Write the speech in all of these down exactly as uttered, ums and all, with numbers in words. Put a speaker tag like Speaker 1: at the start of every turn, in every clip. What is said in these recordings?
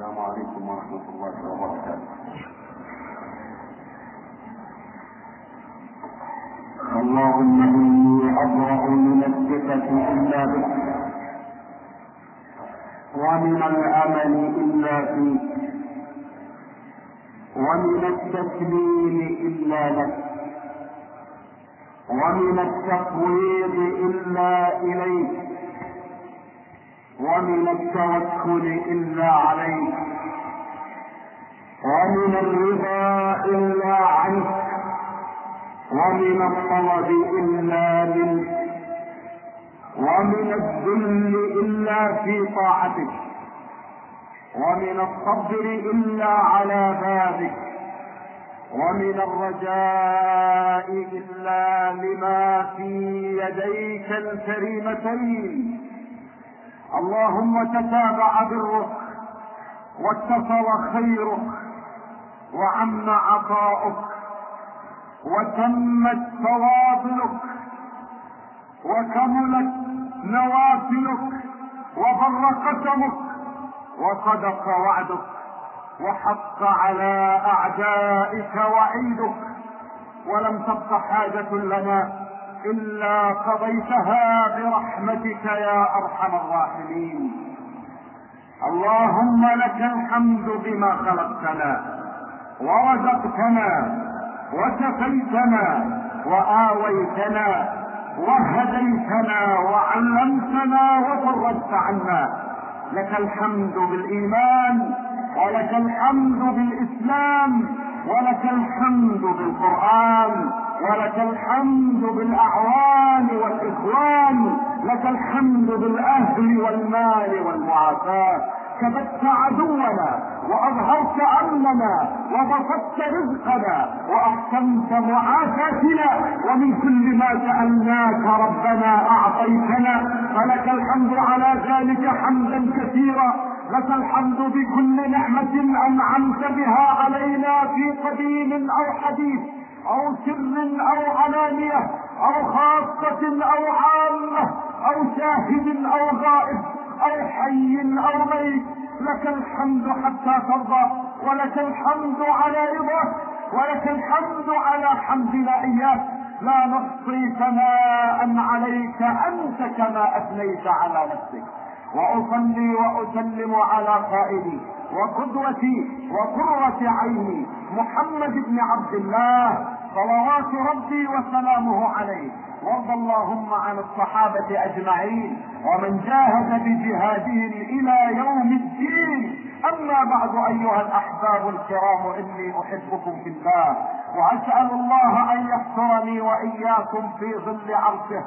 Speaker 1: السلام عليكم ورحمة الله وبركاته. اللهم إني أبرأ من الثقة إلا بك، ومن الأمل إلا فيك، ومن التسليم إلا لك، ومن التفويض إلا إليك، ومن التوكل إلا عليك، ومن الرضا إلا عنك، ومن الطلب إلا منك، ومن الذل إلا في طاعتك، ومن الصبر إلا على بابك، ومن الرجاء إلا لما في يديك الكريمتين. اللهم تتابع برك واتصل خيرك وعم عطاؤك وتمت فواضلك وكملت نوافلك وبر قسمك وصدق وعدك وحق على أعدائك وعيدك، ولم تبق حاجة لنا إلا قضيتها برحمتك يا أرحم الراحمين. اللهم لك الحمد بما خلقتنا ورزقتنا وكفيتنا وآويتنا وهديتنا وعلمتنا وفرجت عنا. لك الحمد بالإيمان، ولك الحمد بالإسلام، ولك الحمد بالقرآن، ولك الحمد بالأعوان والإخوان، لك الحمد بالأهل والمال والمعافاة. كبت عدونا وأظهرت أمننا وبسطت رزقنا وأحسنت معافاتنا، ومن كل ما سألناك ربنا أعطيتنا، فلك الحمد على ذلك حمدا كثيرا. لك الحمد بكل نعمة أنعمت بها علينا في قديم أو حديث أو سر أو علانية أو خاصة أو عامة أو شاهد أو غائب أو حي أو ميت. لك الحمد حتى ترضى، ولك الحمد على رضاك، ولك الحمد على حمدنا إياك. لا نحصي ثناء عليك أنت كما أثنيت على نفسك. وأصلي وأسلم على قائدي وقدوتي وقرة عيني محمد بن عبد الله صلوات ربي وسلامه عليه. وارض اللهم عن الصحابة أجمعين ومن جاهد بجهادهم إلى يوم الدين. أما بعد أيها الأحباب الكرام، إني أحبكم في الله، وأسأل الله أن يحشرني وإياكم في ظل عرشه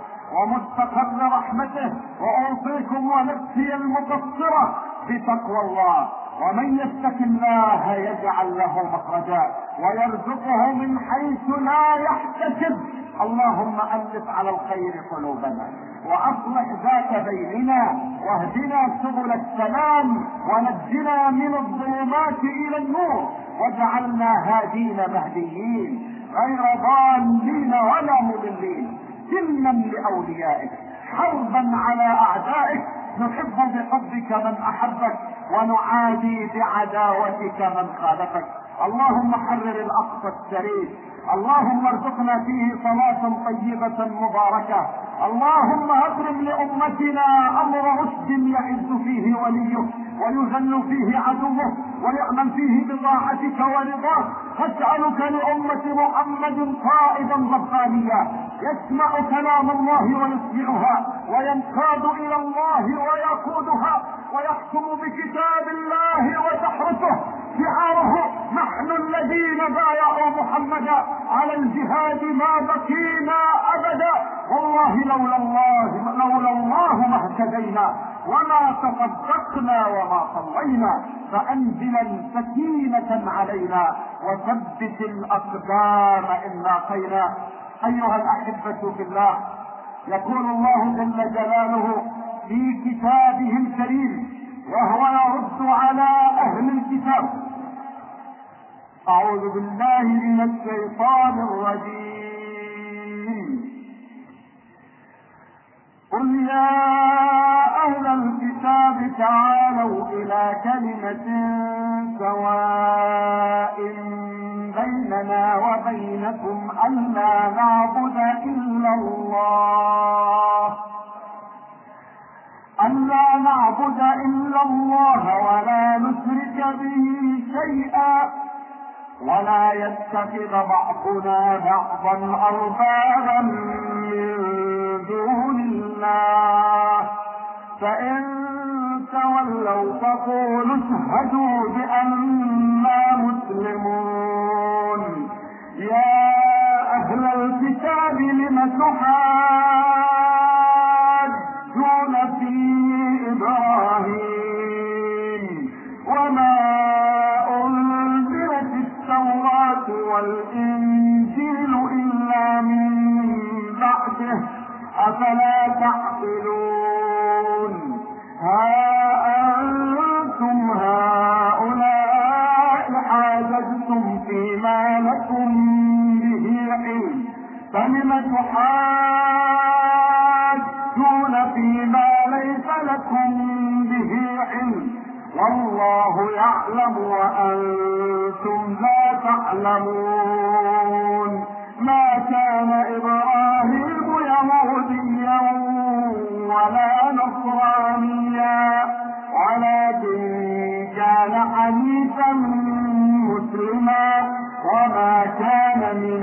Speaker 1: ومستقر رحمته. وأوصيكم ونفسي المقصرة بتقوى الله. ومن يتق الله يجعل له مخرجا ويرزقه من حيث لا يحتسب. اللهم ألف على الخير قلوبنا وأصلح ذات بيننا واهدنا سبل السلام ونجنا من الظلمات إلى النور واجعلنا هادين مهديين غير ضالين ولا مضلين، سلما لأوليائك حربا على أعدائك. نحب بحبك من أحبك ونعادي بعداوتك من خالفك. اللهم حرر الأقصى الشريف، اللهم ارزقنا فيه صلاة طيبة مباركة. اللهم اكرم لأمتنا أمر رشد يعز فيه وليه ويذل فيه عدوه ويأمن فيه بطاعتك ورضاك. فاسألك لأمة محمد قائدا ربانيا يسمع كلام الله ويسمعها وينقاد إلى الله ويقودها ويحكم بكتاب الله وتحرسه شعاره: نحن الذين بايعوا محمدا على الجهاد ما بقينا أبدا، والله لولا الله لولا الله ما اهتدينا وما تصدقنا وما صلينا. فأنزلا سكينة علينا وثبت الأقدام إن لاقينا. أيها الأحبة في الله، يقول الله جل جلاله في كتابه الكريم وهو يرد على أهل الكتاب: أعوذ بالله من الشيطان الرجيم. قل يا أهل الكتاب تعالوا تعالوا إلى كلمة سواء بيننا وبينكم ألا نعبد إلا الله ألا نعبد إلا الله ولا نشرك به شيئا ولا يتخذ بعضنا بعضا أربابا من دون الله فإن تولوا فقولوا اشهدوا بأننا مسلمون. يا أهل الكتاب لم تحاجون في إبراهيم وما أنزلت التوراة والإنجيل إلا من بعده أفلا تعقلون. ها أنتم هؤلاء حاججتم فيما لكم به علم فلم تحاجون فيما ليس لكم به علم والله يعلم وأنتم لا تعلمون. ما كان إبراهيم يهوديا ولا نصرانيا ولكن كان حنيفا مسلما وما كان من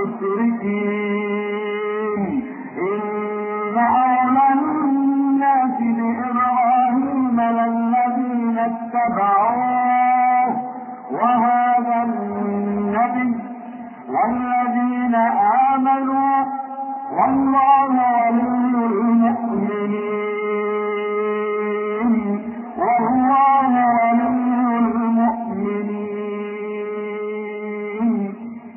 Speaker 1: المشركين. إن أولى الناس بإبراهيم للذين اتبعوه وهذا النبي والذين آمنوا والله ولي المؤمنين والله ولي المؤمنين.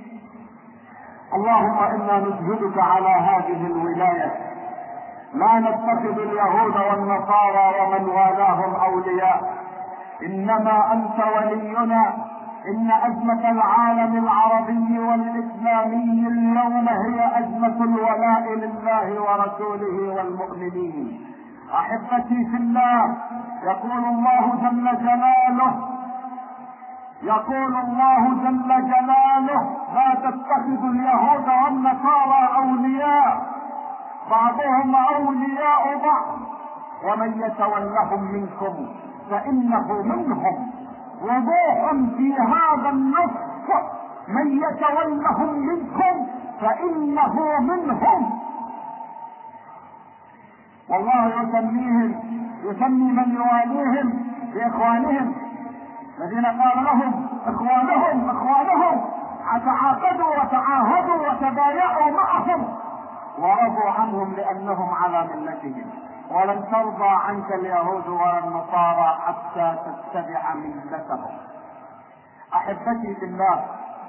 Speaker 1: اللهم إنا نشهدك على هذه الولاية لا نتخذ اليهود والنصارى ومن والاهم أولياء إنما أنت ولينا. إن أزمة العالم العربي والإسلامي اليوم هي أزمة الولاء لله ورسوله والمؤمنين. أحبتي في الله، يقول الله جل جلاله يقول الله جل جلاله لا تتخذوا اليهود والنصارى أولياء بعضهم أولياء بعض ومن يتولهم منكم فإنه منهم. وضوح في هذا النص من يتولهم منكم فإنه منهم. والله يسميهم يسمي من يواليهم بإخوانهم الذين قال لهم إخوانهم إخوانهم تعاقدوا وتعاهدوا وتبايعوا معهم ورضوا عنهم لأنهم على ملتهم. ولن ترضى عنك اليهود ولا النصارى حتى تتبع ملتهم. أحبتي بالله،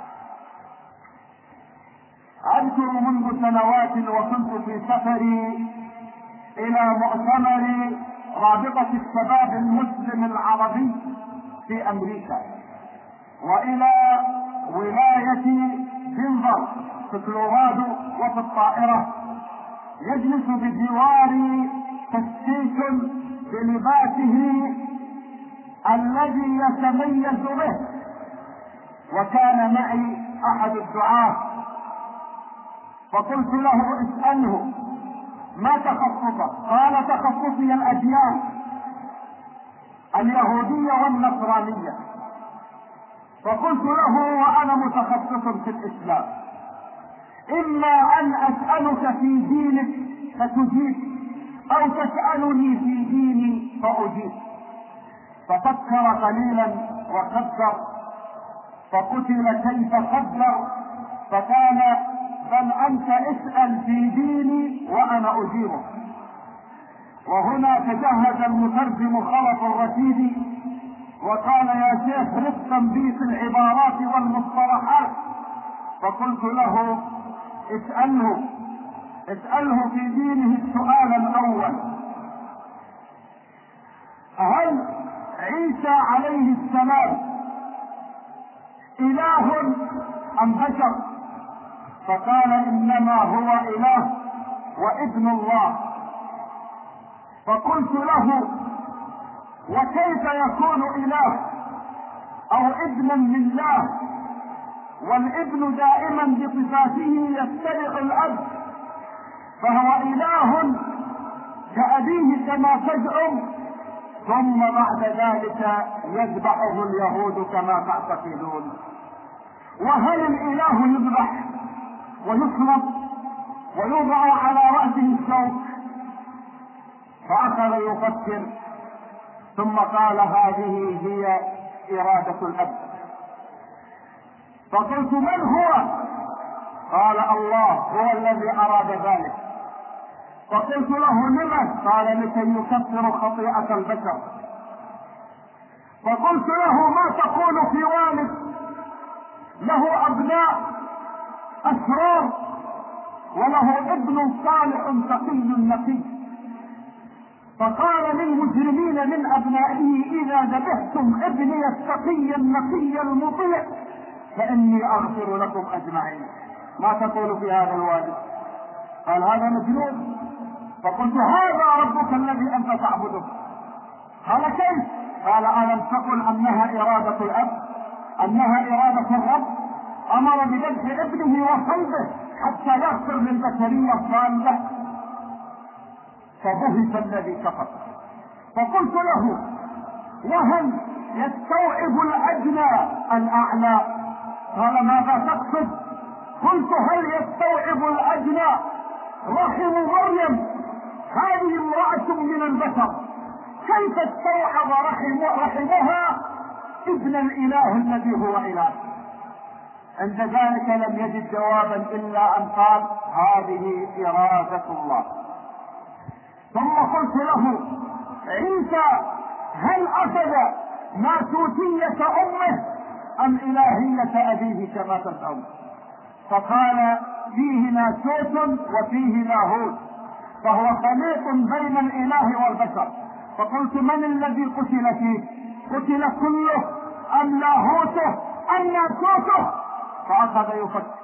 Speaker 1: أذكر منذ سنوات وكنت في سفري إلى مؤتمر رابطة الشباب المسلم العربي في أمريكا وإلى ولاية دنفر في كولورادو وفي الطائرة. يجلس بجواري تشكيك بلباسه الذي يتميز به، وكان معي أحد الدعاة فقلت له اسأله ما تخصصك؟ قال تخصصي الأديان اليهودية والنصرانية. فقلت له وأنا متخصص في الإسلام، إما أن أسألك في دينك فتجيب أو تسألني في ديني فأجيب. ففكر قليلا وقدر فقتل كيف قدر فكان بل أنت اسأل في ديني وأنا أجيبه. وهنا تجهز المترجم خلف الرشيدي وقال يا شيخ رفقا بي في العبارات والمصطلحات. فقلت له اسأله اسأله في دينه السؤال الأول: هل عيسى عليه السلام إله أم بشر؟ فقال إنما هو إله وابن الله. فقلت له وكيف يكون اله او ابنا لله والابن دائما بصفاته يتبع الاب، فهو اله كأبيه كما تزعم، ثم بعد ذلك يذبحه اليهود كما تعتقدون. وهل الاله يذبح ويصلب ويوضع على رأسه الشوك؟ فأخذ يفكر ثم قال هذه هي إرادة الأب. فقلت من هو؟ قال الله هو الذي أراد ذلك. فقلت له لما؟ قال لكي يكفر خطيئة البشر. فقلت له ما تقول في والد له أبناء أشرار وله ابن صالح تقي نقي؟ فقال للمجرمين من أبنائه إذا ذبحتم ابني التقي النقي المطيع فإني أغفر لكم أجمعين. ما تقول في هذا الوالد؟ قال هذا مجنون. فقلت هذا ربك الذي أنت تعبده. قال كيف؟ قال ألم تقل أنها إرادة الأب، أنها إرادة الرب؟ أمر بذبح ابنه وصلبه حتى يغفر للبشرية الضالة. فبهت الذي كفر. فقلت له وهل يستوعب الأدنى الأعلى؟ قال ماذا تقصد؟ قلت هل يستوعب الأدنى رحم مريم؟ هذه امرأة من البشر، كيف استوعب رحم رحمها ابن الإله الذي هو إله؟ عند ذلك لم يجد جوابا إلا أن قال هذه إرادة الله. ثم قلت له عيسى هل أخذ ناسوتية أمه أم إلهية أبيه كما تزعم؟ فقال فيه ناسوت وفيه لاهوت، فهو خليط بين الإله والبشر. فقلت من الذي قتل فيه؟ قتل كله أم لاهوته أم ناسوته؟ فأخذ يفكر.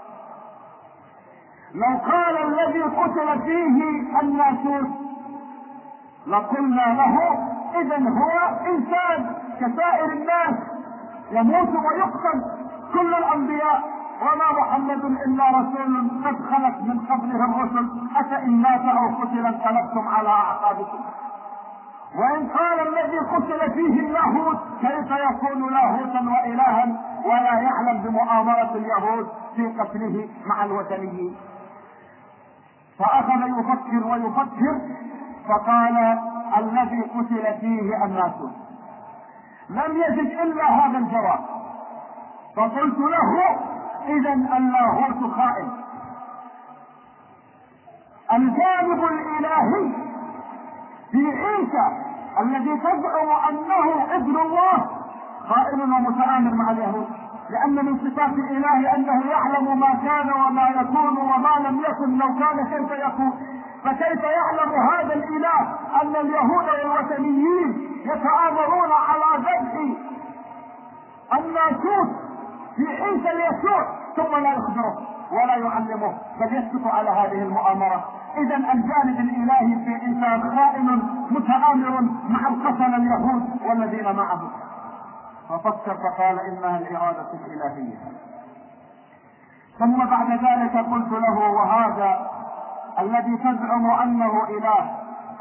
Speaker 1: لو قال الذي قتل فيه الناسوت لقلنا له إذن هو إنسان كسائر الناس يموت ويقتل كل الأنبياء، وما محمد إلا رسول قد خلت من قبله الرسل أفإن مات أو قتل انقلبتم على أعقابكم. وإن قال الذي قتل فيه اللاهوت كيف يكون لاهوتا وإلها ولا يعلم بمؤامرة اليهود في قتله مع الوثنيين؟ فأخذ يفكر ويفكر فقال الذي قتل فيه الناسوت. لم يجد إلا هذا الجواب. فقلت له إذن اللاهوت خائن. الجانب الإلهي في عيسى الذي تزعم أنه ابن الله خائن ومتآمر مع اليهود، لأن من صفات الإله أنه يعلم ما كان وما يكون وما لم يكن لو كان كيف يكون. فكيف يعلم هذا الإله أن اليهود والوثنيين يتآمرون على ذبح الناسوت في عيسى اليسوع ثم لا يخبره ولا يعلمه بل يسكت على هذه المؤامرة؟ إذا الجانب الإلهي في عيسى خائن متآمر مع القتل اليهود والذين معه. ففكر فقال إنها الإرادة الإلهية. ثم بعد ذلك قلت له وهذا الذي تزعم أنه إله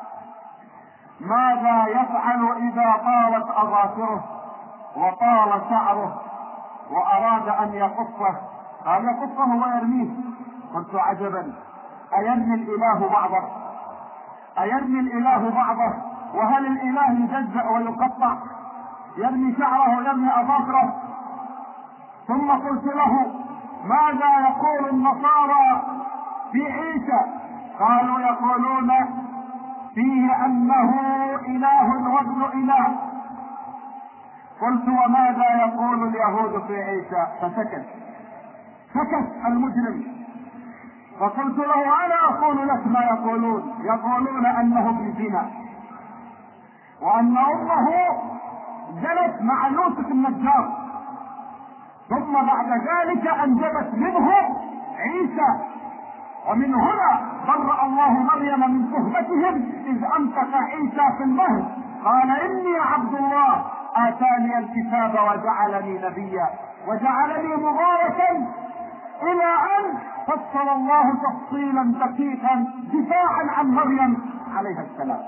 Speaker 1: ماذا يفعل إذا طالت أظافره وطال شعره وأراد أن يقصه؟ قال يقصه ويرميه. قلت عجبا، أيرمي الإله بعضه؟ أيرمي الإله بعضه؟ وهل الإله يجزأ ويقطع؟ يرمي شعره ويرمي أظافره؟ ثم قلت له ماذا يقول النصارى في عيسى؟ قالوا يقولون فيه أنه إله وابن إله. قلت وماذا يقول اليهود في عيسى؟ فسكت سكت المجرم. فقلت له أنا أقول لك ما يقولون. يقولون أنه بزنا وأن أمه جلت مع يوسف النجار ثم بعد ذلك أنجبت منه عيسى. ومن هنا برأ الله مريم من صحبتهم إذ أنفق عيسى في المهد قال إني عبد الله آتاني الكتاب وجعلني نبيا وجعلني مباركا إلى أن فصل الله تفصيلا دقيقا دفاعا عن مريم عليها السلام.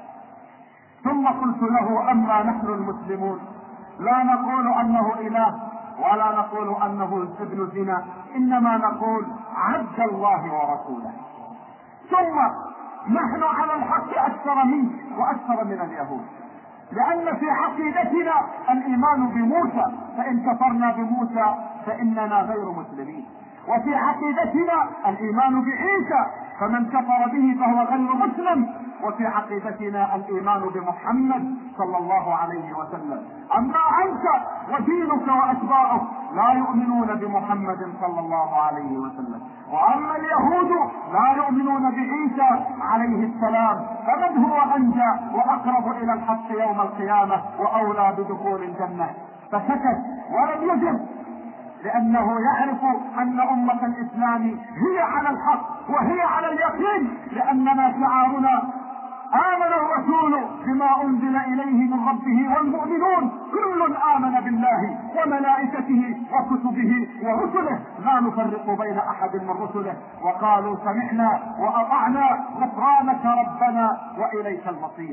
Speaker 1: ثم قلت له أما نحن المسلمون لا نقول أنه إله ولا نقول أنه ابن زنا، إنما نقول عبد الله ورسوله. ثم نحن على الحق أكثر منك وأكثر من اليهود، لأن في عقيدتنا الإيمان بموسى، فإن كفرنا بموسى فإننا غير مسلمين، وفي عقيدتنا الإيمان بعيسى، فمن كفر به فهو غير مسلم، وفي عقيدتنا الإيمان بمحمد صلى الله عليه وسلم. أما أنت ودينك وأتباعك لا يؤمنون بمحمد صلى الله عليه وسلم، وأما اليهود لا يؤمنون بعيسى عليه السلام، فمن هو أنجى وأقرب إلى الحق يوم القيامة وأولى بدخول الجنة؟ فسكت ولم يجب، لأنه يعرف أن أمة الإسلام هي على الحق وهي على اليقين، لأننا شعارنا آمن الرسول بما أنزل إليه من ربه والمؤمنون كل آمن بالله وملائكته وكتبه ورسله لا نفرق بين أحد من رسله، وقالوا سمعنا وأطعنا غفرانك ربنا وإليك المصير.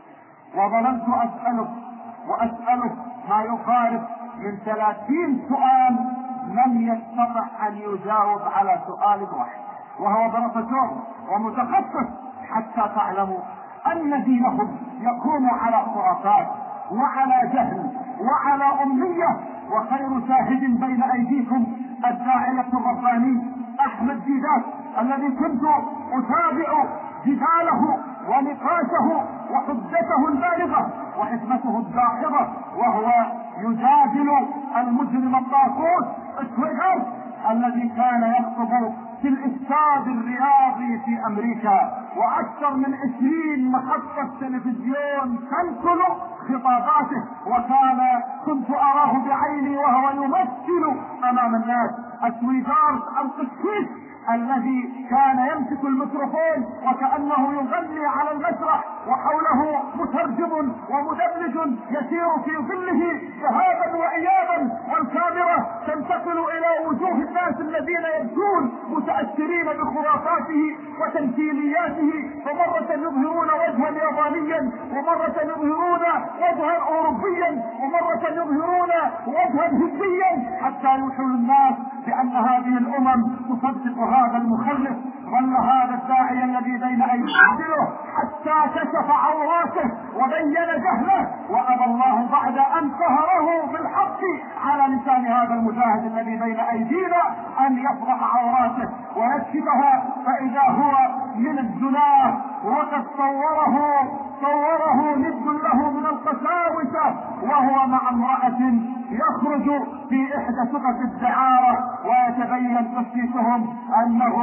Speaker 1: وظللت أسألك وأسألك ما يقارب من ثلاثين سؤال، لم يستطع أن يجاوب على سؤال واحد، وهو بروفيسور ومتخصص، حتى تعلموا أن دينهم يكون على خرافات وعلى جهل وعلى أمية. وخير شاهد بين أيديكم الداعية الرباني أحمد ديدات، الذي كنت أتابع جداله ونقاشه وحجته البالغة وحكمته الداحضة، وهو يجادل المجرم الطاغوت تويتر الذي كان يخطب في الاستاد الرياضي في امريكا، واكثر من عشرين محطة تلفزيون تنقل خطاباته، وكان كنت اراه بعيني وهو يمثل امام الناس التويتر القسيس الذي كان يمسك الميكروفون وكأنه يغني على المسرح، وحوله مترجم ومدبلج يسير في ظله ذهابا وإيابا، والكاميرا تنتقل إلى وجوه الناس الذين يبكون متأثرين بخرافاته وتمثيلياته، فمرة يظهرون وجها يابانيا، ومرة يظهرون وجها أوروبيا، ومرة يظهرون وجها هنديا، حتى يوحوا الناس بأن هذه الأمم تصدق هذا المخلف. ظل هذا الداعي الذي بين أيديه حتى كشف عوراته وبين جهله، وأبى الله بعد أن قهره بالحق على لسان هذا المجاهد الذي بين أيدينا أن يفضح عوراته ويكشفها، فإذا هو من الزناه، وقد صوره صوره ند له من القساوسة، وهو مع امرأة يخرج في إحدى سقط الدعارة ويتبين تشخيصهم أنه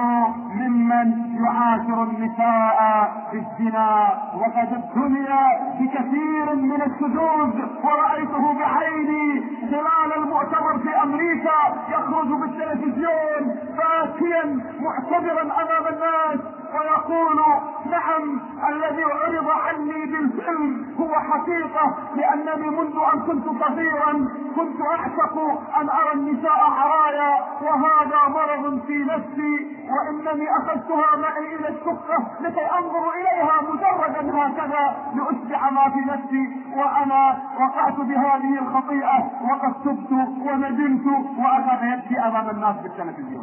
Speaker 1: ممن يعاشر النساء بالزنا. وقد ابتلي بكثير من الشذوذ، ورأيته بعيني خلال المؤتمر في أمريكا يخرج بالتلفزيون باكيا معتبرا أمام الناس ويقول نعم الذي عرض عني بالفيلم هو حقيقة، لأنني منذ أن كنت صغيرا كنت أعشق أن أرى النساء عرايا، وهذا مرض في نفسي، وإنني أخذتها معي إلى الشقة لكي أنظر إليها مجردا هكذا لأشبع ما في نفسي، وأنا وقعت بهذه الخطيئة وقد تبت وندمت، وأخذ يبكي أمام الناس بالتلفزيون.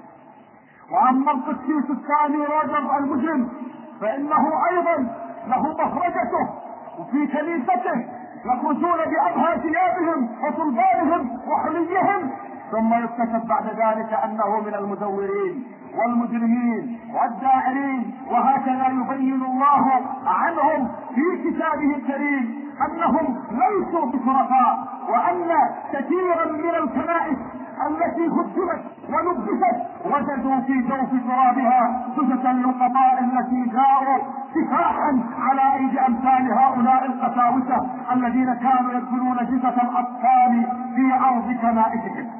Speaker 1: وأما القسيس الثاني رجب المجرم فإنه أيضا له مخرجته، وفي كنيسته يخرجون بأبهى ثيابهم وصلبانهم وحليهم، ثم يكتشف بعد ذلك أنه من المزورين والمجرمين والداعرين. وهكذا يبين الله عنهم في كتابه الكريم أنهم ليسوا بشرفاء، وأن كثيرا من الكنائس التي هدمت ونبذت وجدوا في جوف ترابها جثث اللقطاء التي جاءوا كفاحا على ايدي امثال هؤلاء القساوسه الذين كانوا يدخلون جثث الاطفال في ارض كنائسهم.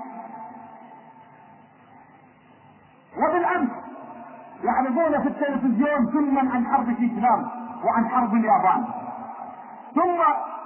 Speaker 1: وبالامس يعرضون في التلفزيون فيلما عن حرب فيتنام وعن حرب اليابان، ثم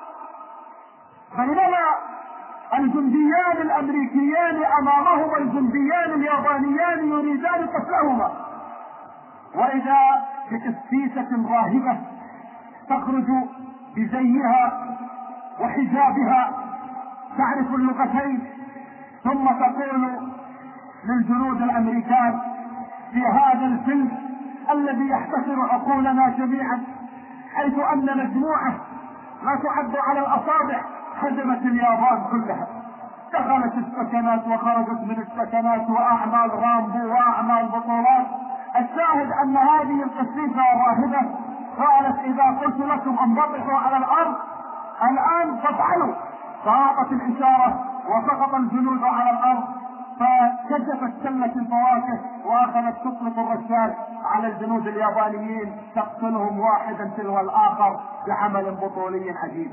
Speaker 1: بينما الجنديان الامريكيان امامهما الجنديان اليابانيان يريدان قتلهما، واذا بقسيسة راهبة تخرج بزيها وحجابها تعرف اللغتين، ثم تقول للجنود الامريكان في هذا الفيلم الذي يحتكر عقولنا جميعا، حيث ان مجموعة لا تعد على الاصابع هزمت اليابان كلها، دخلت السكنات وخرجت من السكنات واعمال رامبو واعمال بطولات. الشاهد ان هذه القسيسة الراهبة قالت اذا قلت لكم انبطحوا على الارض الان فافعلوا، فاعطت الاشارة وسقط الجنود على الارض، فكشفت سلة الفواكه واخذت تطلق الرشاش على الجنود اليابانيين تقتلهم واحدا تلو الاخر بعمل بطولي عجيب.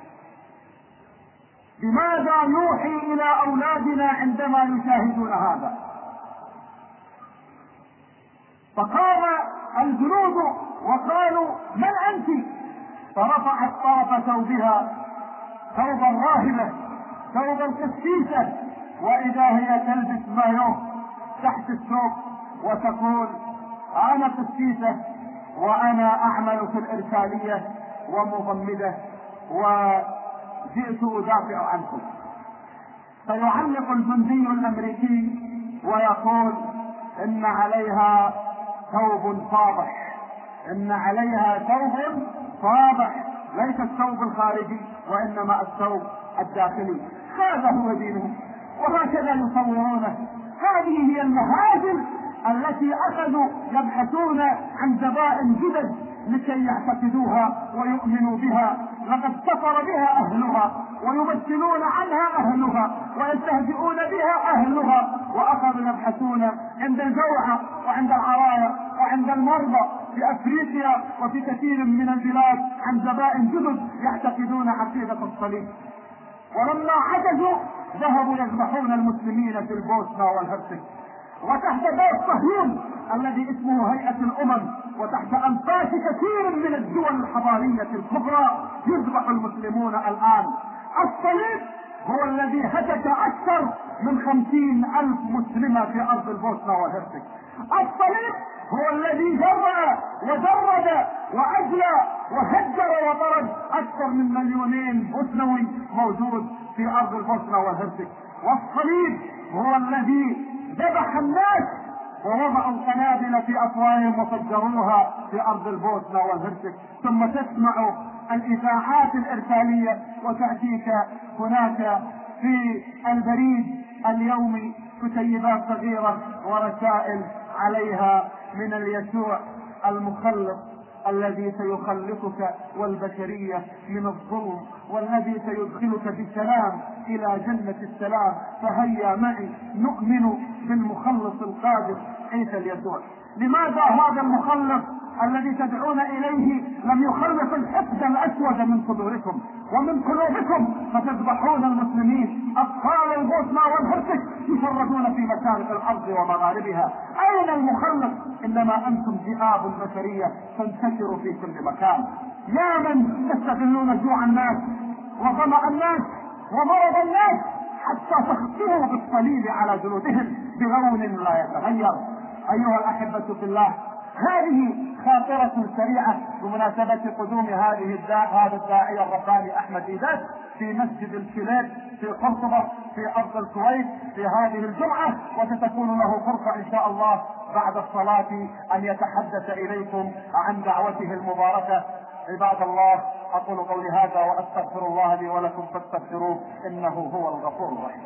Speaker 1: بماذا نوحي الى اولادنا عندما يشاهدون هذا؟ فقام الجنود وقالوا من انت؟ فرفعت طرف ثوبها ثوب الراهبة ثوب القسيسة، واذا هي تلبس مايوه تحت الثوب وتقول انا قسيسة وانا اعمل في الارسالية ومضمدة وجئت ادافع عنكم. فيعلق الجندي الامريكي ويقول ان عليها ثوب فاضح، ان عليها ثوب فاضح، ليس الثوب الخارجي وانما الثوب الداخلي. هذا هو دينهم وهكذا يصورونه. هذه هي المهاجم التي اخذوا يبحثون عن زبائن جدد لكي يعتقدوها ويؤمنوا بها. لقد كفر بها اهلها ويمثلون عنها اهلها ويستهزئون بها اهلها، واخذوا يبحثون عند الجوعى وعند العرايا وعند المرضى في افريقيا وفي كثير من البلاد عن زبائن جدد يعتقدون عقيدة الصليب. ولما عجزوا ذهبوا يذبحون المسلمين في البوسنة والهرسك، وتحت بيت صهيون الذي اسمه هيئة الامم وتحت انفاس كثير من الدول الحضارية الكبرى يذبح المسلمون الان. الصليب هو الذي هتك اكثر من خمسين الف مسلمة في ارض البوسنة والهرسك. الصليب هو الذي جرى وجرد واجلى وهجر وطرد اكثر من مليونين بوسنوي موجود في ارض البوسنة والهرسك. والصليب هو الذي ذبح الناس ووضعوا قنابل في افواههم وفجروها في ارض البوسنة والهرسك. ثم تسمع الاذاعات الارسالية وتأتيك هناك في البريد اليومي كتيبات صغيرة ورسائل عليها من اليسوع المخلص الذي سيخلصك والبشرية من الظلم والذي سيدخلك بسلام الى جنة السلام. فهيا معي نؤمن بالمخلص القادر عيسى اليسوع. لماذا هذا المخلص الذي تدعون اليه لم يخلص الحقد الاسود من صدوركم ومن قلوبكم فتذبحون المسلمين؟ اطفال البوسنة والهرسك يشردون في مشارق الارض ومغاربها. اين المخلص؟ انما انتم ذئاب البشرية تنتشروا في كل مكان. يا من تستغلون جوع الناس وظمأ الناس ومرض الناس حتى تخطئوا بالصليب على جلودهم بلون لا يتغير. ايها الاحبة في الله، هذه خاطرة سريعة بمناسبة قدوم هذه الداع هذا الداعية الرباني احمد ايدات في مسجد الكليب في قرطبة في ارض الكويت في هذه الجمعة، وستكون له فرصة ان شاء الله بعد الصلاة ان يتحدث اليكم عن دعوته المباركة. عباد الله، اقول قولي هذا واستغفر الله لي ولكم فاستغفروه انه هو الغفور الرحيم.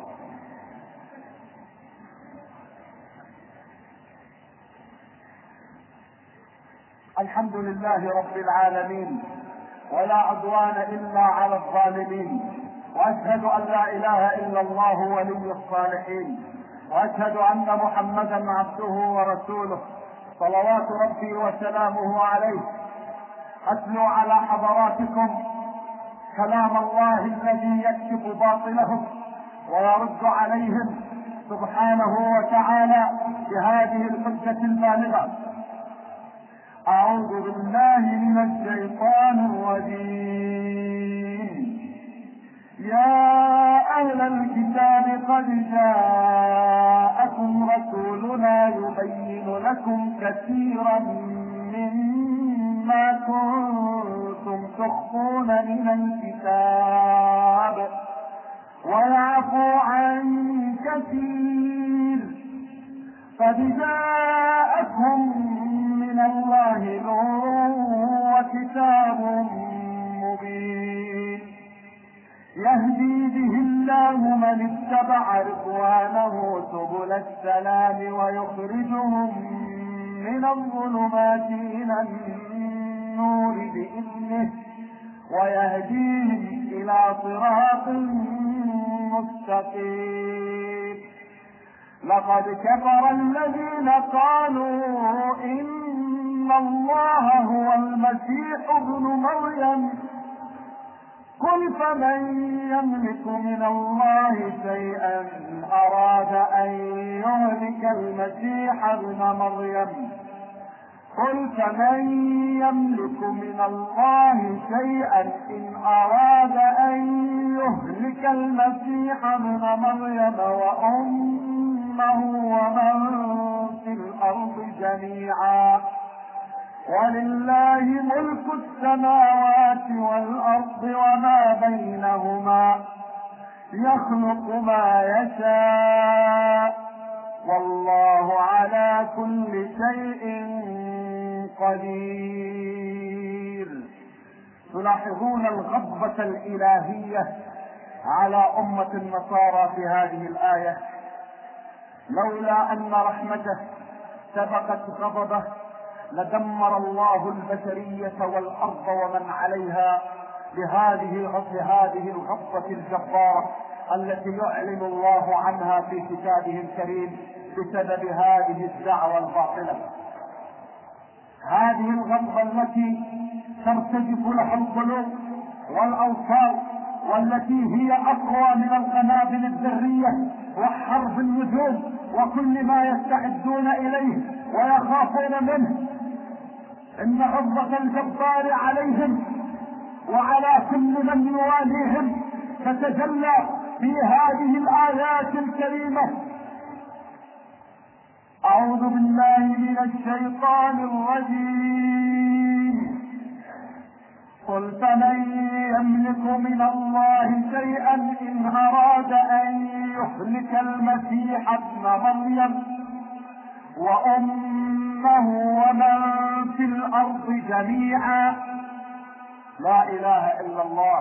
Speaker 1: الحمد لله رب العالمين، ولا عدوان الا على الظالمين، واشهد ان لا اله الا الله ولي الصالحين، واشهد ان محمدا عبده ورسوله صلوات ربي وسلامه عليه. اتلو على حضراتكم كلام الله الذي يكشف باطلهم ويرد عليهم سبحانه وتعالى بهذه الحجة البالغة. أعوذ بالله من الشيطان الرجيم. الكتاب قد جاءكم رسولنا يبين لكم كثيرا مما كنتم تخفون من الكتاب ويعفو عن كثير قد جاءكم من الله نور وكتاب مبين يهدي به الله من اتبع رضوانه سبل السلام ويخرجهم من الظلمات إلى النور بإذنه ويهديهم إلى صراط مستقيم. لقد كفر الذين قالوا إن الله هو المسيح ابن مريم قل فمن يملك من الله شيئا أراد أن يهلك المسيح ابن مريم قل فمن يملك من الله شيئا إن أراد أن يهلك المسيح ابن مريم وأمه ومن في الأرض جميعا ولله ملك السماوات والأرض وما بينهما يخلق ما يشاء والله على كل شيء قدير. تلاحظون الغضبة الإلهية على أمة النصارى في هذه الآية. لولا أن رحمته سبقت غضبه لدمر الله البشرية والأرض ومن عليها بهذه هذه الغضبة الجبارة التي يعلن الله عنها في كتابه الكريم بسبب هذه الدعوة الباطلة. هذه الغضبة التي ترتجف لها القلوب والأوصال والتي هي أقوى من القنابل الذرية وحرب النجوم وكل ما يستعدون إليه ويخافون منه. إن غضبة الجبار عليهم وعلى كل من يواليهم تتجلى في هذه الآيات الكريمة. أعوذ بالله من الشيطان الرجيم. قل فمن يملك من الله شيئا إن أراد أن يهلك المسيح ابن مريم وأمه ومن في الأرض جميعا. لا إله إلا الله.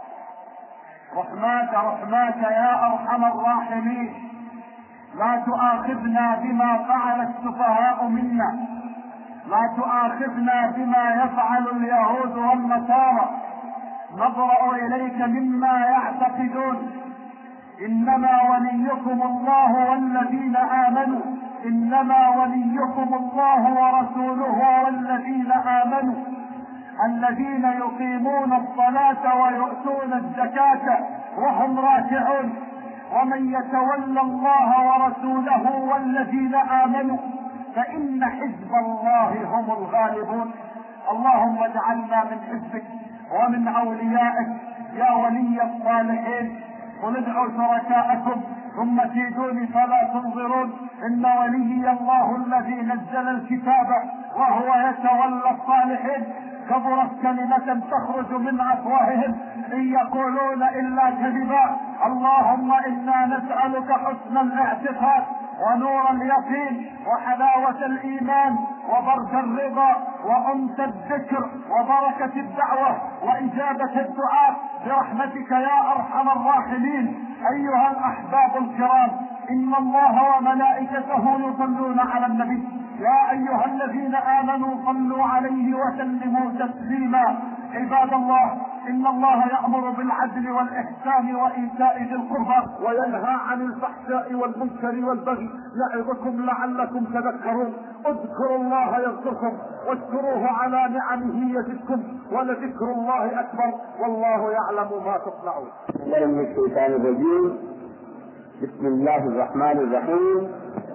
Speaker 1: رحماك رحماك يا أرحم الراحمين. لا تؤاخذنا بما فعل السفهاء منا، لا تؤاخذنا بما يفعل اليهود والنصارى. نبرأ إليك مما يعتقدون. إنما وليكم الله والذين آمنوا، إنما وليكم الله ورسوله والذين آمنوا الذين يقيمون الصلاة ويؤتون الزكاة وهم راكعون. ومن يتولى الله ورسوله والذين آمنوا فإن حزب الله هم الغالبون. اللهم اجعلنا من حزبك ومن أوليائك يا ولي الصالحين. قل ادعوا شركاءكم ثم كيدوني فلا تنظرون. إن وليي الله الذي نزل الكتاب وهو يتولى الصالحين. كبرت كلمة تخرج من أفواههم إن يقولون إلا كذبا. اللهم إنا نسألك حسن الاعتقاد ونور اليقين وحلاوة الإيمان وبرد الرضا وأنس الذكر وبركة الدعوة وإجابة الدعاء برحمتك يا أرحم الراحمين. أيها الأحباب الكرام، إن الله وملائكته يصلون على النبي يا أيها الذين آمنوا صلوا عليه وسلموا تسليما. عباد الله، إن الله يأمر بالعدل والإحسان وإيتاء ذي القربى وينهى عن الفحشاء والمنكر والبغي يعظكم لعلكم تذكرون. اذكروا الله يذكركم واشكروه على نعمه يزدكم ولذكر الله أكبر والله يعلم ما تصنعون.
Speaker 2: من الشيطان الرجيم. بسم الله الرحمن الرحيم.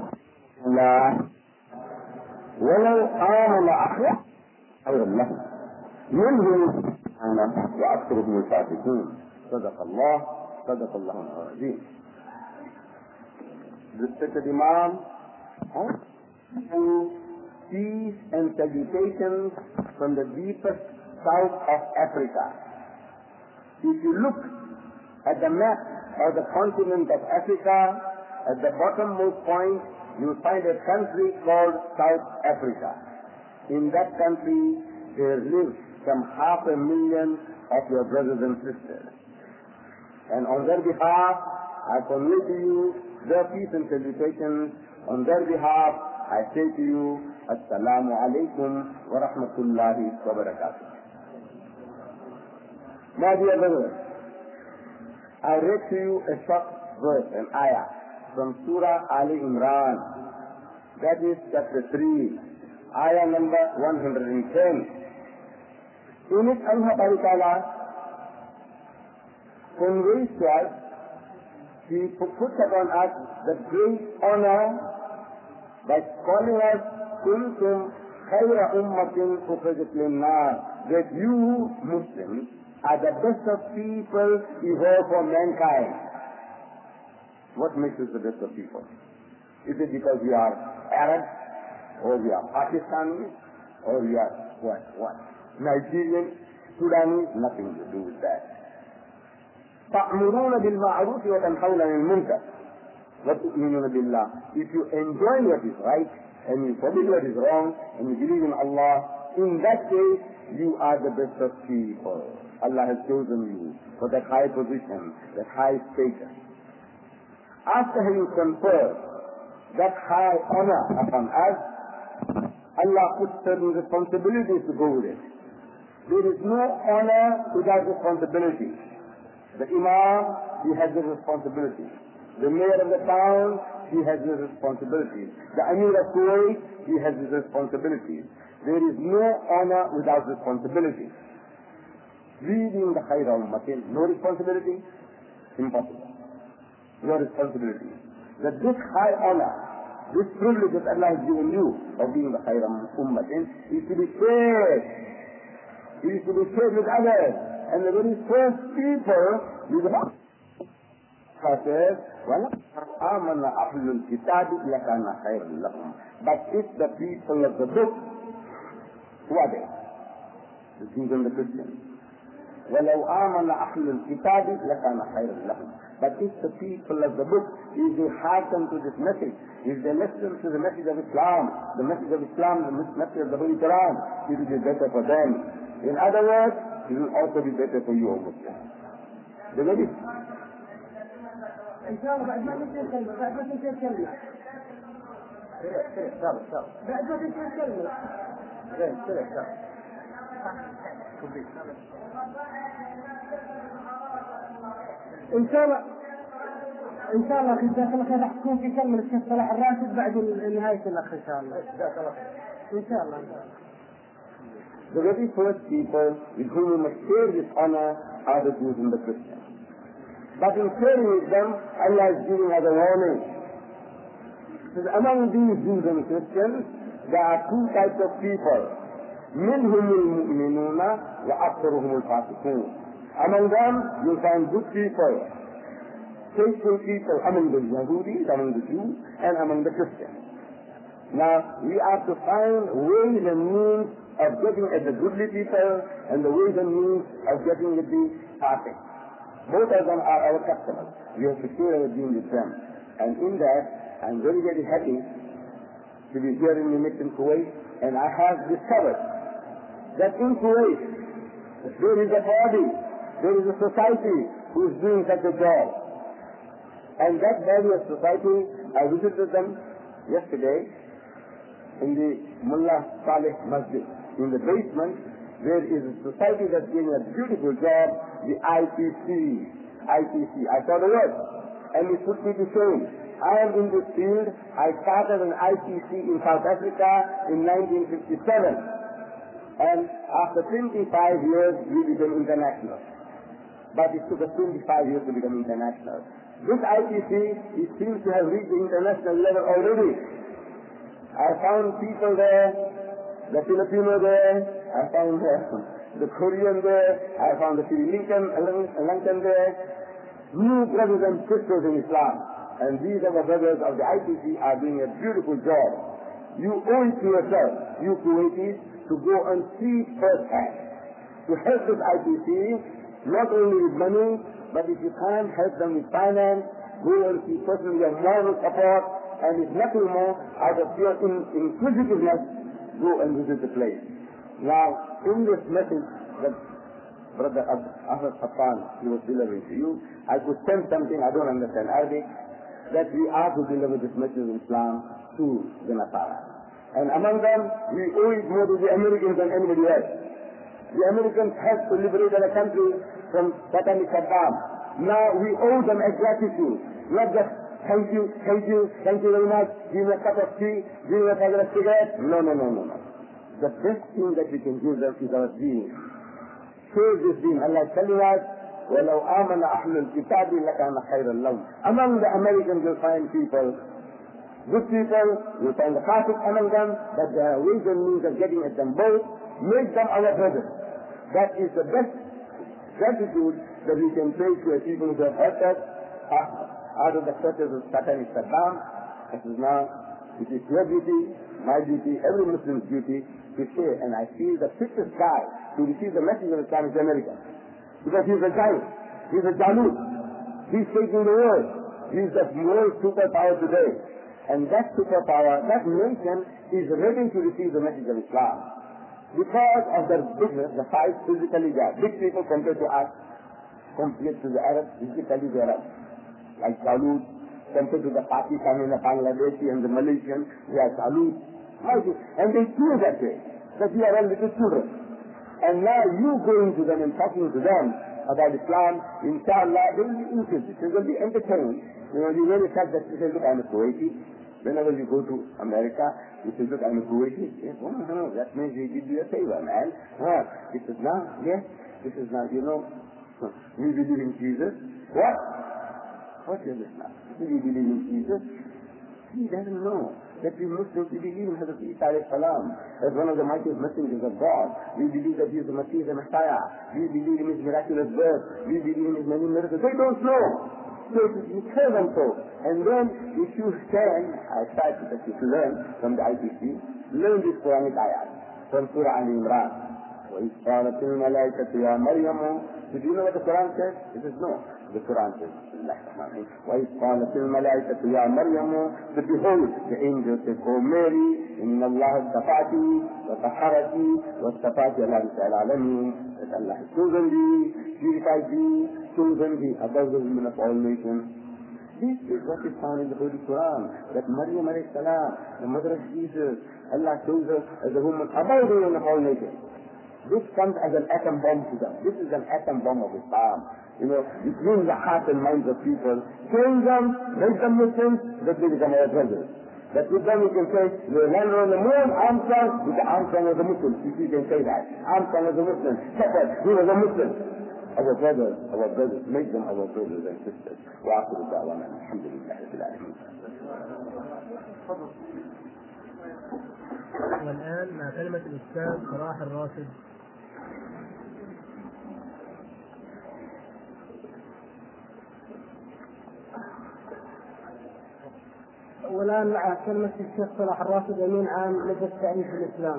Speaker 2: لا ولو آمن أخوه خير له منهم أنا وأكثرهم الفاسقين. صدق الله صدق الله العظيم. respected Imam, to peace and salutations from the deepest south of Africa. If you look at the map of the continent of Africa, at the bottommost point, you will find a country called South Africa. In that country, there live some half a million of your brothers and sisters. And on their behalf, I convey to you their peace and salutations. On their behalf, I say to you, Assalamu alaikum wa rahmatullahi wa barakatuh. My dear brothers, I read to you a short verse, an ayah, from Surah Ali Imran. That is chapter three, ayah number one hundred ten. In it, Allah Ta'ala conveys to us, He puts upon us the great honor by calling us kuntum khayra ummatin ukhrijat lin-nas, that you Muslims are the best of people evolved for mankind. What makes us the best of people? Is it because we are Arabs, or we are Pakistanis, or we are what? What? Nigerian, Sudanese? Nothing to do with that. تأمرون بالمعروف وتنهون عن المنكر وتؤمنون بالله. If you enjoy what is right and you forbid what is wrong and you believe in Allah, in that case you are the best of people. Allah has chosen you for that high position, that high status. After having conferred that high honor upon us, Allah puts certain responsibilities to go with it. There is no honor without responsibility. The Imam, he has his responsibility. The mayor of the town, he has his responsibility. The Amir of Kuwait, he has his responsibility. There is no honor without responsibility. Reading the Khayra Ummatin, no responsibility? Impossible. No responsibility. That this high honor, this privilege that Allah has given you of being the Khayra Ummatin, is to be shared. It is to be shared with others. And the very first people, you know, says, well, آمَنَ أَهْلُ الْكِتَابِ لَكَانَ خَيْرًا لَهُمْ. But if the people of the book, who are they? The Jews and the Christians. وَلَوْ آمَنَ أَهْلُ الْكِتَابِ لَكَانَ خَيْرًا لَهُمْ. But if the people of the book, if they hearken to this message, if they listen to the message of Islam, the message of Islam, the message of the Holy Quran, it will be better for them. In other words, it will also be better for you, O Muslim. The very
Speaker 1: إن شاء الله بعد ما تنتهي الكلمة، بعد ما تنتهي الكلمة. سريع سريع سريع سريع. بعد ما تنتهي الكلمة. سريع سريع سريع. إن شاء الله إن شاء الله في داخل كذا حتكون في كلمة الشيخ صلاح الراشد بعد نهاية الأخ إن شاء الله. إن شاء الله.
Speaker 2: The very first people with whom we must share this honor are the Jews and the Christians. But in sharing with them, Allah is giving us a warning. Because among these Jews and Christians, there are two types of people. مِنْهُمُ الْمُؤْمِنُونَ وَأَكْثَرُهُمُ الْفَاسِقُونَ. Among them, you'll find good people, faithful people among the Yahudis, among the Jews, and among the Christians. Now, we have to find ways and means of getting at the goodly people and the ways and means of getting at the perfect. Both of them are our customers. We have to share our deen with them. And in that, I'm very, very happy to be here in Munich in Kuwait, and I have discovered that in Kuwait, there is a body, there is a society who is doing such a job. And that body of society, I visited them yesterday in the Mullah Saleh Masjid. In the basement, there is a society that's doing a beautiful job, the I P C. I P C. I saw the word, and it put me to shame. I am in this field. I started an I P C in South Africa in nineteen fifty-seven. And after twenty-five years, we became international. But it took us twenty-five years to become international. This I P C, it seems to have reached the international level already. I found people there, the Filipino there, I found uh, the Korean there, I found the Sri Lankan, Lankan there, new brothers and sisters in Islam. And these are the brothers of the I P C are doing a beautiful job. You owe it to yourself, you Kuwaitis, to go and see firsthand. To help this I P C, not only with money, but if you can't help them with finance, go and see personally your moral support, and if nothing more, out of your in- inquisitiveness, go and visit the place. Now, in this message that Brother Ahmed Affan, he was delivering to you, I could send something, I don't understand Arabic, that we are to deliver this message of Islam to the Nasara. And among them, we owe it more to the Americans than anybody else. The Americans helped to liberate our country from satanic Saddam. Now we owe them a gratitude, not just thank you, thank you, thank you very much, give me a cup of tea, give me a packet of cigarettes. No, no, no, no, no. The best thing that we can give them is our deen. Save this deen. Allah is telling us, وَلَوْ آمَنَ أَحْلُ الْكِتَابِ لَكَانَ خَيْرًا لَهُمْ. Among the Americans you'll find people, good people, you'll find the Catholics among them, but there are ways and means of getting at them both. Make them our brothers. That is the best gratitude that we can pay to a people who have helped us out of the clutches of satanic Saddam. This is now, it is your duty, my duty, every Muslim's duty to say, and I feel the fittest guy to receive the message of Islam is America. Because he's a giant, he's a Jalut, he's taking the world, he's the world superpower today. And that superpower, that nation is ready to receive the message of Islam. Because of their bigness, the size physically they are big people compared to us, compared to the Arabs, physically they are like Jalut, compared to the Pakistani and the Bangladeshi and the Malaysian, they are Jalut. And they feel that way, that we are all little children. And now you going to them and talking to them about Islam, inshallah, they will be interested, they will be entertained. You know, you really fact that you say, look, I'm a Kuwaiti. Whenever you go to America, you say, look, I'm a Kuwaiti. Yes, oh, no, that means he did you a favor, man. Huh? He says, now, yes, this is now, you know, we believe in Jesus. What? What is this now? Do we believe in Jesus? He doesn't know that we Muslims, we believe in Hazrat Isa alayhi salam as one of the mightiest messengers of God. We believe that he is the Messiah, the Messiah. We believe in his miraculous birth. We believe in his many miracles. They don't know. So you tell them so. And then if you can, I try to get you to learn from the I P C, learn this Quranic ayat from Surah Al-Imran. وَإِذْ قَالَتِ الْمَلَائِكَةُ يَا مَرْيَمُ. So do you know what the Quran says? It says no. The Quran says, وَإِذْ قَالَتِ الْمَلَائِكَةُ يَا مَرْيَمُ. So behold, the angel says, O Mary, إِنَّ اللَّهَ اصْطَفَاكِ وَطَهَّرَكِ وَاصْطَفَاكِ عَلَى نِسَاءِ الْعَالَمِينَ. That Allah has chosen thee, purified thee, chosen thee above the women of all nations. This is what is found in the Holy Quran, that Maryam alayhi salam, the mother of Jesus, Allah chose her as a woman above the women of all nations. This comes as an atom bomb to them. This is an atom bomb of Islam. You know, it means the hearts and minds of people. Change them, make them Muslims, that they become our brothers. That with them we can say, the land on the moon, Armstrong, with the Armstrong was a Muslim. If you can say that. Armstrong was a Muslim. Shepherd, he was a Muslim. Our brothers, our brothers, make them our brothers and sisters. وآخر دعوانا الحمد لله رب العالمين.
Speaker 3: والآن مع كلمة الأستاذ صلاح الراشد.
Speaker 4: والآن مع كلمة الشيخ صلاح الراشد أمين عام لجنة تأليف الإسلام.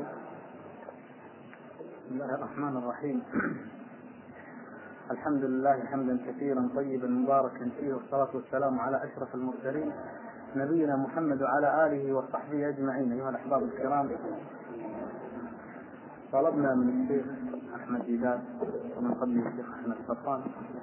Speaker 5: بسم الله الرحمن الرحيم. الحمد لله حمدا كثيرا طيبا مباركا فيه، والصلاة والسلام على أشرف المرسلين نبينا محمد وعلى آله وصحبه أجمعين. أيها الأحباب الكرام، طلبنا من الشيخ أحمد ديدات ومن قبله الشيخ أحمد صفان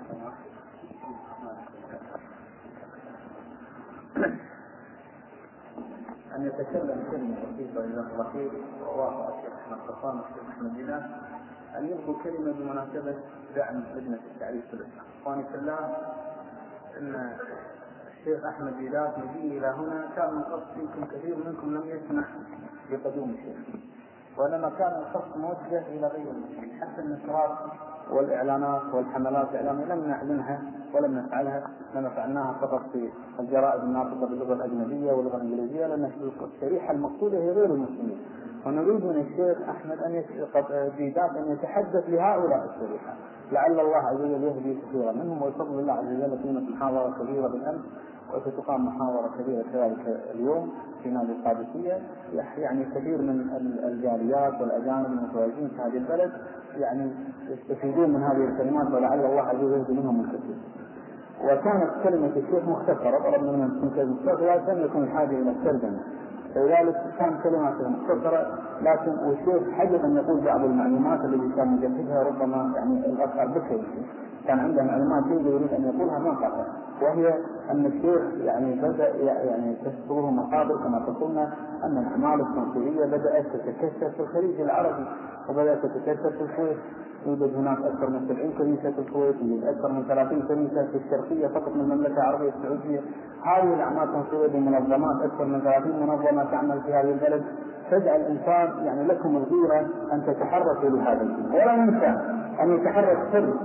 Speaker 5: أن يتكلم كلمة بسيطة إلى الرحيل، ووافق الشيخ أحمد صفان والشيخ أحمد ديدات أن يلقوا كلمة بمناسبة دعم لجنة التعريف في الإسلام. إخواني في الله، أن الشيخ أحمد ديدات مجيء إلى هنا كان من قصد يمكن كثير منكم لم يسمح بقدوم الشيخ، وإنما كان القصد موجه إلى غير المسلمين. حتى النشرات والإعلانات والحملات الإعلامية لم نعلنها ولم نفعلها، لما فعلناها فقط في الجرائد الناطقة باللغة الأجنبية واللغة الإنجليزية، لأن الشريحة المقصودة هي غير المسلمين. ونريد من الشيخ أحمد أن ديدات أن يتحدث لهؤلاء الشريحة، لعل الله عز وجل يهدي كثيرا منهم، ويفضل الله عز وجل فينا محاضرة كبيرة بالأمس وستقام محاورة كبيرة كذلك اليوم في نادي القادسية. يعني كثير من الجاليات والأجانب المتواجدين في هذه البلد يعني يستفيدون من هذه الكلمات، ولعل الله عز وجل يهدي منهم الكثير. وكانت كلمة الشيخ مختصرة، طلبنا من أن تكون مختصرة لم يكن الحاجة إلى الترجمة، فلذلك كان كلماته مختصرة، لكن والشيخ حجب أن يقول بعض المعلومات التي كان يجهزها ربما يعني الأخ بكر كان عنده معلومات جيدة يريد أن يقولها ما قالها، وهي أن الشيخ يعني بدأ يعني تذكره مقابل كما قلنا أن الأعمال التنصيرية بدأت تتكثف في الخليج العربي وبدأت تتكثف في الكويت. يوجد هناك أكثر من سبعين كنيسة في الكويت، يوجد أكثر من ثلاثين كنيسة في الشرقية فقط من المملكة العربية السعودية. هذه الأعمال التنصيرية بمنظمات أكثر من ثلاثين منظمة تعمل في هذه البلد تجعل الإنسان يعني لكم الغيرة أن تتحركوا لهذا الدين، ولا ننسى أن يتحرك سر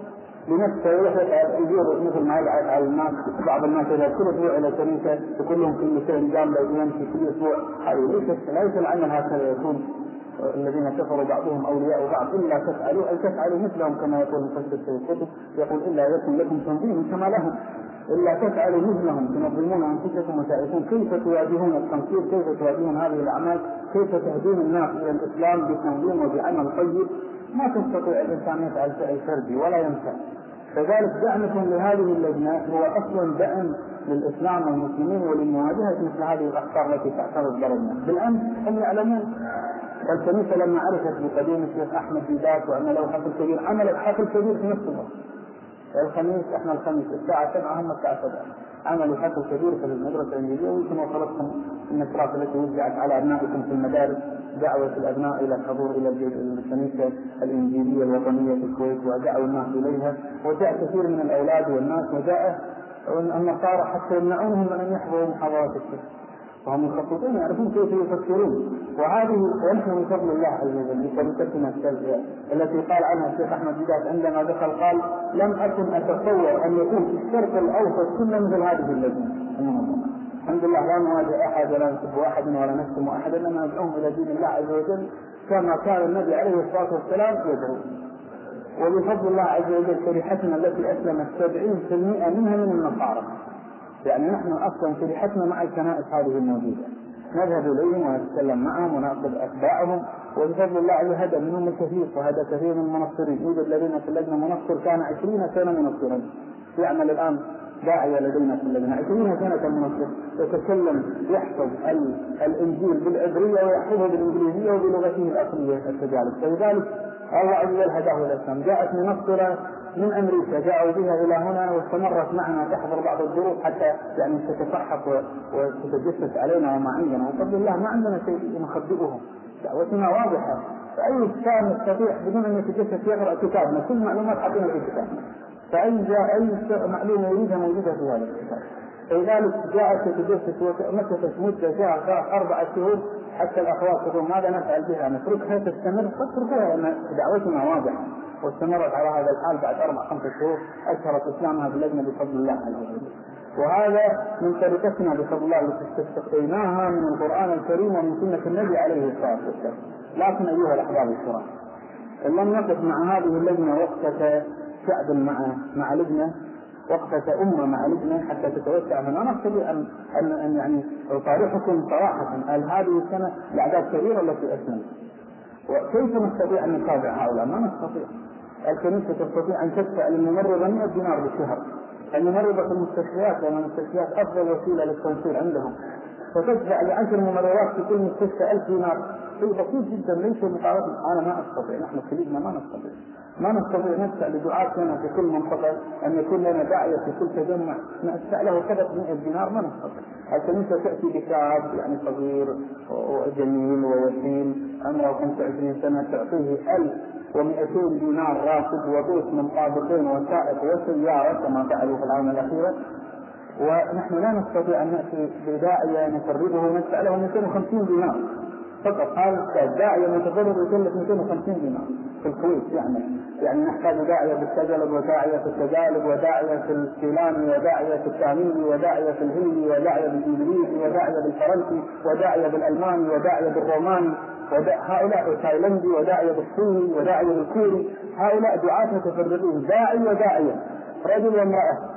Speaker 5: لنفسه يجور مثل ما يبعث على الناس. بعض الناس إذا كل أسبوع إلى كنيسة يقول لهم كلمتين جاملة يمشي كل أسبوع، هذه ليست ليس العمل هكذا يكون. الذين كفروا بعضهم أولياء بعض إلا تفعلوا أي تفعلوا مثلهم كما يقول مفسر في الكتب، يقول إلا يكن لكم تنظيم كما لهم، إلا تفعلوا مثلهم تنظمون أنفسكم وتعرفون كيف تواجهون التنصير، كيف تواجهون هذه الأعمال، كيف تهدون الناس إلى الإسلام بتنظيم وبعمل طيب. ما تستطيع الإنسان يفعل فعل فردي ولا ينفع. فذلك دعمكم لهذه اللجنة هو أصلا دعم للإسلام والمسلمين ولمواجهة مثل هذه الأخطار التي تعترض بلدنا. بالأمس هم يعلمون الكنيسة لما عرفت بقديم الشيخ أحمد ديدات وأن له حفل كبير عملت حفل كبير في نفس الوقت. الخميس احنا الخميس الساعة سبعة هم الساعة سبعة عملوا حفل كبير في المدرسة الإنجليزية. ويمكن وصلتكم النشرات التي وزعت على أبنائكم في المدارس دعوة الأبناء إلى الحضور إلى الكنيسة الإنجيلية الوطنية في الكويت ودعوا الناس إليها، وجاء كثير من الأولاد والناس وجاء النصارى حتى يمنعونهم من أن يحضروا محاضرات الشيخ، وهم يخططون يعرفون كيف يفكرون. وهذه ونحن من فضل الله عز وجل بطريقتنا السلبية التي قال عنها الشيخ أحمد ديدات عندما دخل قال لم أكن أتصور أن يكون في الشرق الأوسط كل مثل هذه اللجنة. الحمد لله لا نواجه أحد ولا نسب أحد ولا نشتم أحد، إنما ندعوهم إلى دين الله عز وجل كما كان النبي عليه الصلاة والسلام يدعو. وبفضل الله عز وجل شريحتنا التي أسلمت سبعين بالمئة منها من النصارى، يعني نحن أصلا شريحتنا مع الكنائس هذه الموجودة نذهب إليهم ونتكلم معهم ونأخذ أتباعهم، وبفضل الله هدى منهم الكثير وهذا كثير من المنصرين. يوجد الذين في اللجنة منصر كان عشرين سنة منصرا يعمل الآن داعية لدينا في اللجنة عشرين سنة منصر يتكلم يحفظ الإنجيل بالعبرية ويحفظه بالإنجليزية وبلغته الأصلية التجارب. فلذلك الله عز وجل هداه الإسلام. جاءت منصرة من أمريكا جاءوا بها إلى هنا واستمرت معنا تحضر بعض الظروف حتى يعني تتفحص وتتجسس علينا وما عندنا، وبفضل الله ما عندنا شيء نخبئهم، دعوتنا واضحة. فأي إنسان يستطيع بدون أن يتجسس يقرأ كتابنا، كل معلومات حقنا في كتابنا، فأي جاء أي معلومة يريدها موجودة في هذا الكتاب. فلذلك جاءت تتجسس ومكثت مدة شهر أربعة شهور حتى الأخوات يقولون ماذا نفعل بها، نتركها تستمر؟ تتركها لأن دعوتنا واضحة. واستمرت على هذا الحال بعد أربع خمسة شهور أشهرت إسلامها باللجنة بفضل الله عز وجل. وهذا من طريقتنا بفضل الله التي استقيناها من القرآن الكريم ومن سنة النبي عليه الصلاة والسلام. لكن أيها الأحباب الكرام، إن لم نقف مع هذه اللجنة وقفة شعب مع مع لجنة، وقفة أمة مع لجنة حتى تتوسع، فما نستطيع أن أن أن يعني أطارحكم صراحة هل هذه السنة الأعداد كبيرة التي أسلمت، وكيف نستطيع أن نتابع هؤلاء؟ ما نستطيع. الكنيسة تستطيع أن تدفع للممرضة مئة دينار بالشهر، الممرضة في المستشفيات لأن المستشفيات أفضل وسيلة للتنصير عندهم، فتدفع لعشر ممرضات في كل مستشفى ألف دينار، شيء بسيط جدا ليس مقارنة. أنا ما أستطيع، نحن في لجنة ما نستطيع ما نستطيع ندفع لدعاتنا في كل منطقة أن يكون لنا داعية في كل تجمع ندفع له فقط مئة دينار، ما نستطيع. الكنيسة تأتي بشاب يعني صغير وجميل ووسيم عمره خمسة وعشرين سنة تعطيه ألف ومئتين دينار راتب وبيت من طابقين وسائق وسيارة كما فعلوا في العام الأخيرة، ونحن لا نستطيع أن نأتي بداعية نقربه وندفع له مئتين وخمسين دينار فقط. هذا الداعية متضرر يكلف مئتين وخمسين دينار في الكويت. يعني يعني نحتاج داعية بالسجلب وداعية في التجالب وداعية في الكيلاني وداعية في التاميني وداعية في الهندي وداعية بالإنجليزي وداعية بالفرنسي وداعية بالألماني وداعية بالروماني، هؤلاء التايلندي وداعية بالصيني وداعية بالكوري. هؤلاء دعاة متفرغين، داعي وداعية، رجل وامرأة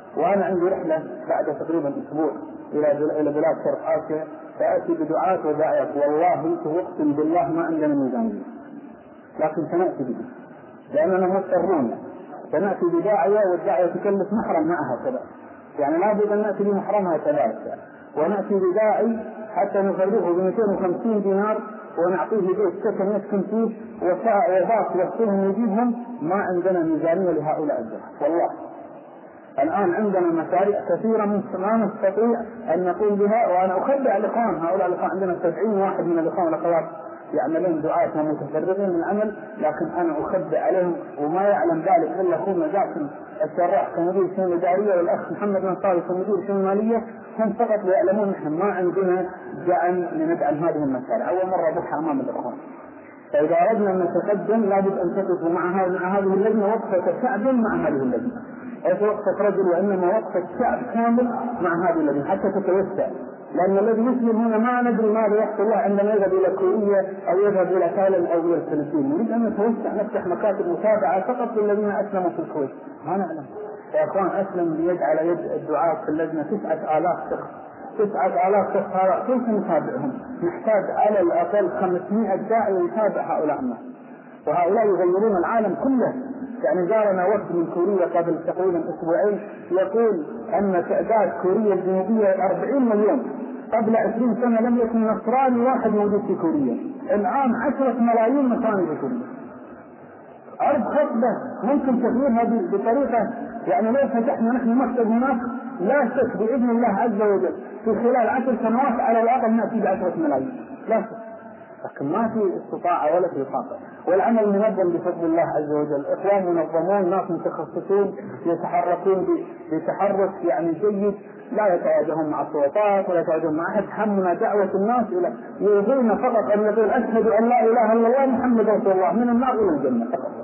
Speaker 6: وأنا عندي رحلة بعد تقريبا أسبوع إلى إلى بلاد شرق آسيا، فأتي بدعاة وداعيات والله أقسم بالله ما عندنا ميزانية، لكن سنأتي به لأننا مضطرون. سنأتي بداعية والداعية تكلف محرم معها كذا، يعني لا بد أن نأتي بمحرمها كذلك، ونأتي بداعي حتى نفرغه ب مئتين وخمسين دينار ونعطيه بيت سكن يسكن فيه وباص يوصلهم يجيبهم. ما عندنا ميزانية لهؤلاء الدعاة والله. الآن عندنا مشاريع كثيرة ما نستطيع أن نقوم بها، وأنا أخدع الإخوان. هؤلاء الإخوان عندنا سبعين واحد من الإخوان والأخوات يعملون دعاة ومتفرغين من العمل، لكن أنا أخدع عليهم وما يعلم ذلك إلا أخونا جاسم الشراح كمدير الشؤون الإدارية والأخ محمد بن صالح كمدير الشؤون المالية. هم فقط يعلمون نحن ما عندنا دعم لندعم هذه المشاريع. أول مرة أضحى أمام الإخوان. فإذا أردنا أن نتقدم لابد أن تقفوا مع هذه اللجنة وقفة شعب مع هذه اللجنة، ليس وقفة رجل وإنما وقفة شعب كامل مع هذه اللجنة حتى تتوسع. لأن الذي يسلم هنا ما ندري ماذا يحصل الله عندما يذهب إلى كوريا أو يذهب إلى تايلاند أو إلى الفلبين. نريد أن نتوسع نفتح مكاتب متابعة فقط للذين أسلموا في الكويت. ما نعلم يا أخوان أسلم بيد على يد الدعاة في اللجنة تسعة آلاف شخص، تسعة آلاف شخص كيف نتابعهم؟ نحتاج على الأقل خمسمائة داعي يتابع هؤلاء الناس، وهؤلاء يغيرون العالم كله. يعني جارنا وفد من كوريا قبل تقريبا أسبوعين يقول أن تعداد كوريا الجنوبية أربعين مليون، قبل عشرين سنة لم يكن نصراني واحد موجود في كوريا، الآن عشرة ملايين نصراني في كوريا. أرض خصبة ممكن تغييرها بطريقة، يعني لو فتحنا نحن مكتب هناك لا شك بإذن الله عز وجل في خلال عشر سنوات على الأقل نأتي بعشرة ملايين، لا شك. لكن ما في استطاعة ولا في طاقة، والعمل منظم بفضل الله عز وجل. إخوان منظمون، ناس متخصصون يتحركون بتحرك يعني جيد، لا يتواجهون مع السلطات ولا يتواجهون مع أحد. همنا دعوة الناس إلى يريدون فقط أن يقول أشهد أن لا إله إلا الله محمد رسول الله من النار إلى الجنة فقط.